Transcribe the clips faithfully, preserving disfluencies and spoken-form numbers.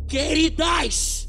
Queridas,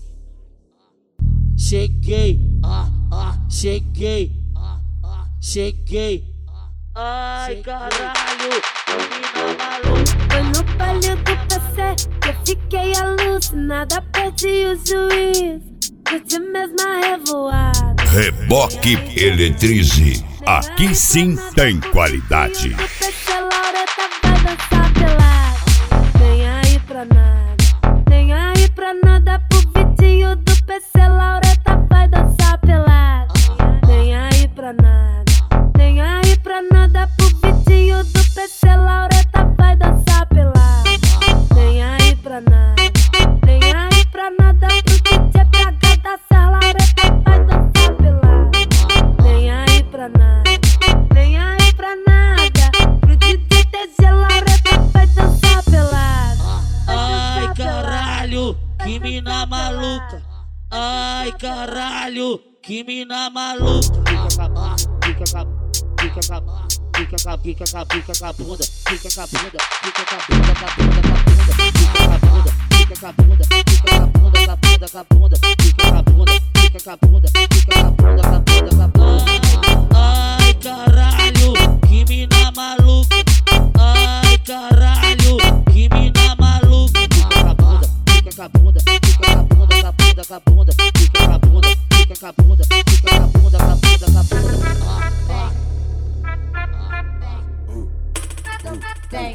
cheguei, ah, ah, cheguei, ah, ah, cheguei. Ai, caralho, menina maluca. Foi no palio do P C que eu fiquei alucinada, perdi o juízo, curti mesmo a revoada. Reboque Eletrize, aqui sim tem qualidade. Do P C Laureta vai dançar pelada, nem aí pra nada, nem aí pra nada pro Vitinho do P C Laureta vai dançar pelada, nem aí pra nada, nem aí pra nada pro Vitinho do P C Laureta vai dançar pelada, nem aí pra nada, nem aí pra nada pro D J P H da Serra Laureta vai dançar pelada, nem aí pra nada, nem aí pra nada pro D J T G Laureta vai dançar pelada. Ai, caralho, que mina maluca. Ai, caralho, que mina maluca. Fica com a fica com a fica com a fica com a fica com a fica com a bunda, fica com a bunda, fica com a bunda, com a bunda, com a bunda, fica com a bunda, fica com a bunda, fica com a bunda, com a bunda, com a bunda, fica com a bunda, fica com a bunda, fica com a bunda, com a bunda, com a bunda. Ai, caralho, que mina maluca. Ai, caralho, que mina maluca. Fica com a bunda, fica com a bunda, fica com a bunda, com a bunda, com a bunda, fica com a bunda, fica com a bunda, fica com a bunda, com a bunda, com a bunda. Vem,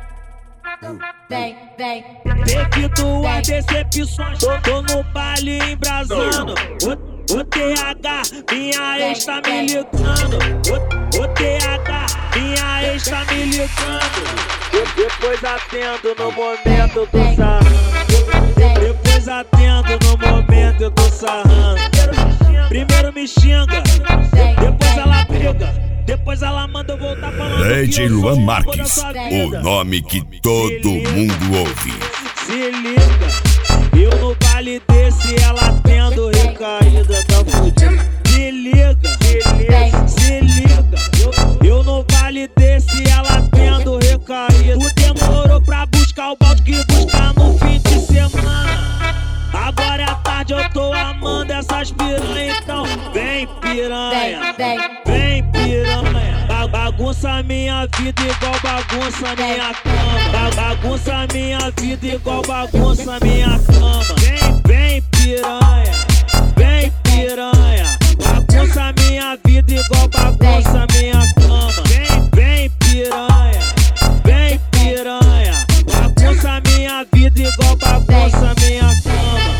vem, vem. Devido a decepções, tô, tô no baile embrasando. O, o T H, minha ex tá me ligando. O, o T H, minha ex tá me ligando. Depois atendo no momento do sarrando. Depois atendo no momento do sarrando. Primeiro me xinga, depois ela briga. Depois ela manda eu voltar falando Lady que eu Luan sou Marques, o nome que todo mundo ouve. Se liga, eu no baile desse, ela tendo recaída, tá fudido. Se liga, se liga, se liga, eu, eu no baile desse, ela tendo recaída. Tu demorou pra buscar o balde que buscar no fim de semana. Agora é tarde, eu tô amando essas piranha, então vem piranha, Vem, vem piranha. Ba- Bagunça minha vida igual bagunça minha cama. Ba- Bagunça minha vida igual bagunça minha cama. Vem, vem piranha, vem piranha. Bagunça minha vida igual bagunça minha cama. Vem, vem piranha, vem piranha. Bagunça minha vida igual bagunça minha cama.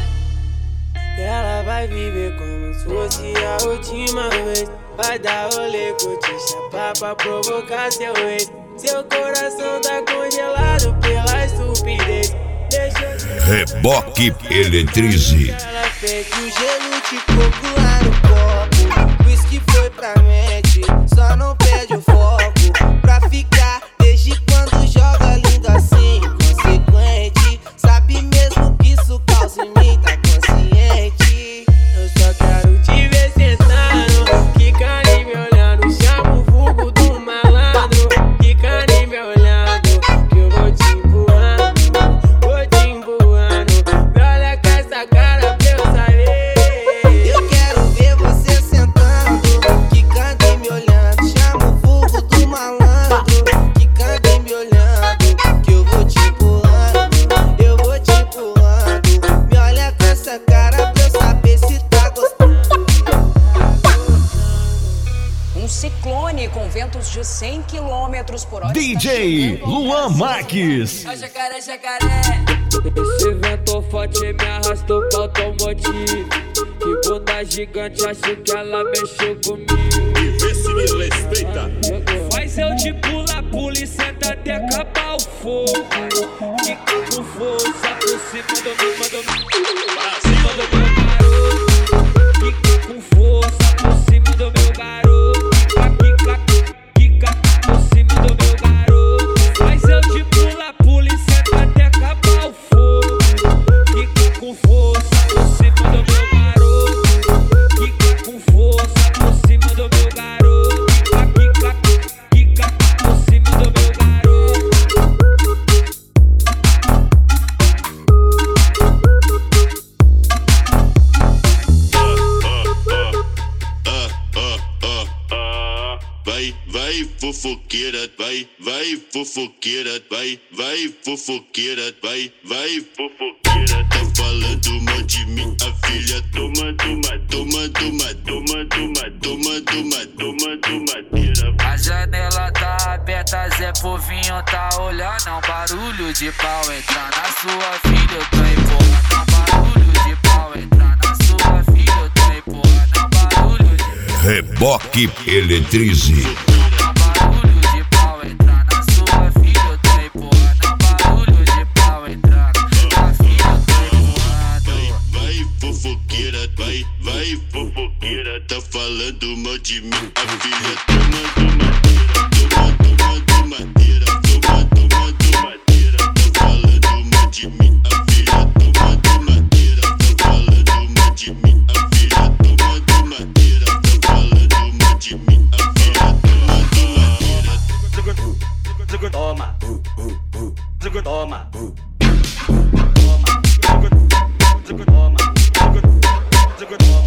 Ela vai viver como se fosse a última vez. Vai dar rolê, curtir, chapar pra provocar seu ex. Seu coração tá congelado pela estupidez. Deixa de... Reboque Eletrize. Ela fez o gelo de coco lá no copo. Whisky foi pra mente, só não perde o foco. Pra ficar, desde quando joga lindo assim, inconsequente. Sabe mesmo que isso causa em mim, tá consciente. Eu só quero te ver sentando, quica nem me olhando. Chama o vulgo do malandro, quica nem me olhando. Que eu vou te empurrando, vou te empurrando. Me olha com essa cara pra eu saber. Eu quero ver você sentando, quica nem me olhando. Chama o vulgo do malandro, quica nem me olhando. Que eu vou te empurrando, eu vou te empurrando. Me olha com essa cara pra eu saber se tá gostando. Um ciclone com ventos de cem quilômetros por hora. D J Luan Marques. A jacaré, jacaré. Esse vento forte me arrastou pro automotivo. Que bunda gigante, acho que ela mexeu comigo. E vê se me respeita. Faz eu de pula, pula e senta até acabar o fogo. Fica com força por cima do meu, do meu garoto. Fica com força por cima do meu garoto. Fica, fica por cima do meu garoto. Faz eu de pula, pula e senta até acabar o fogo. Fica com força por cima do meu garoto. Fica com força por cima do meu garoto. Fica, fica por cima do meu garoto. fofoqueira, vai, vai fofoqueira, vai, vai fofoqueira, vai, vai fofoqueira. Tá falando mal de mim, a filha toma, toma, toma, toma, toma, toma, toma, toma, toma, tomadeira. A janela tá aberta, Zé Povinho tá olhando. Um barulho de pau entrar na sua filha, eu tô empurrando. Um barulho de pau entrar na sua filha, eu tô empurrando. Um barulho de... Reboque Eletrize. Barulho de pau entrar na sua filha, eu tô empurrando. Barulho de pau entrar na filha, eu tô empurrando. Vai fofoqueira, vai, vai fofoqueira. Tá falando mal de mim, a filha toma, toma, toma, toma, tomadeira, toma, toma, tomadeira. Tá falando mal de mim, a filha toma, tomadeira. Tá falando mal de mim, a filha toma, tomadeira. Tá falando mal de mim, a filha toma, tomadeira. Toma, toma, toma, toma.